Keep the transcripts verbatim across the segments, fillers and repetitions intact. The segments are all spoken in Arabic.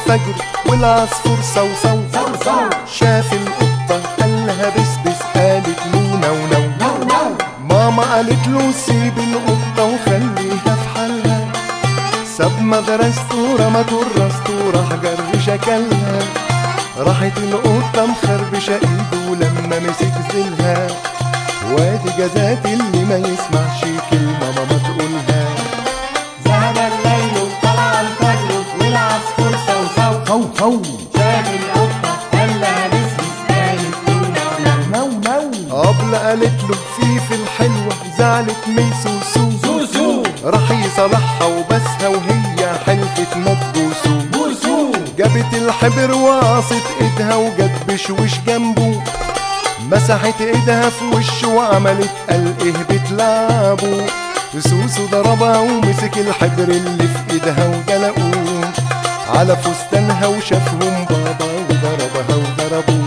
الفجر والعصفور صوصو صوصو. شاف القطة قالها بسبس قالت له نو نو نو نو. ماما قالت له سيب القطة وخليها في حالها. ساب مدرسته رمته الراسته راح جر شكلها. راحت القطة مخربشة ايده لما مسك زلها. وادي جزات اللي ما يسمعش كلمة ماما تقولها. ذهب الليل وطلع الفجر والعصفور صوصو صوصو. شاف القطة قالها بسبس قالت له نو نو نو. قبل قالت له فيفي الحلوة زعلت من سوسو سوسو. راح يصالحها وبسها وهي حلفت ما تبوسو. بوسو. جابت الحبر وقاصت ايدها وجت بشوش جنبه. مسحت ايدها في وشه وعملت قال ايه بتلعبوا. سوسو ضربها ومسك الحبر اللي في ايدها وجلقوه على فستانها وشافهم بابا وضربها وضربوه.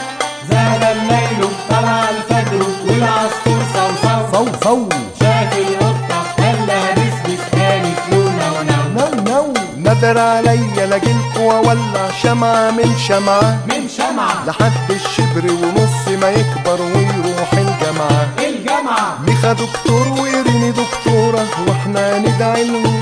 ذهب الليل وطلع الفجر والعصفور صوصو صوصو. شاف القطة قالها بسبس قالت له نو نو نو نو. نادر عليا لاجيلكوا واولع شمعة من شمعة من شمعة لحد الشبر ونص ما يكبر ويروح الجامعة. الجامعة. ميخا دكتور وإيريني دكتورة واحنا ندعي له.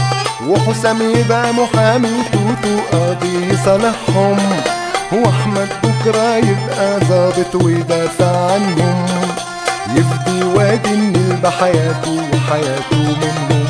وحسام يبقى محامي وتوتو قاضي يصالحهم. واحمد بكرة يبقى ظابط ويدافع عنهم. يفدي وادي النيل بحياته وحياته منهم.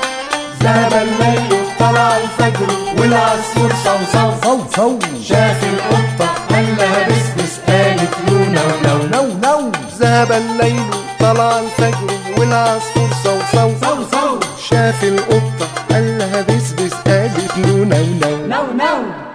ذهب الليل وطلع الفجر والعصفور صوصو صوصو. شاف القطة قالها بسبس قالت له نو نو نو نو. ذهب الليل طلع الفجر والعصفور صوصو صوصو شاف القطة قالها بسبس قالت له نو نو نو نو.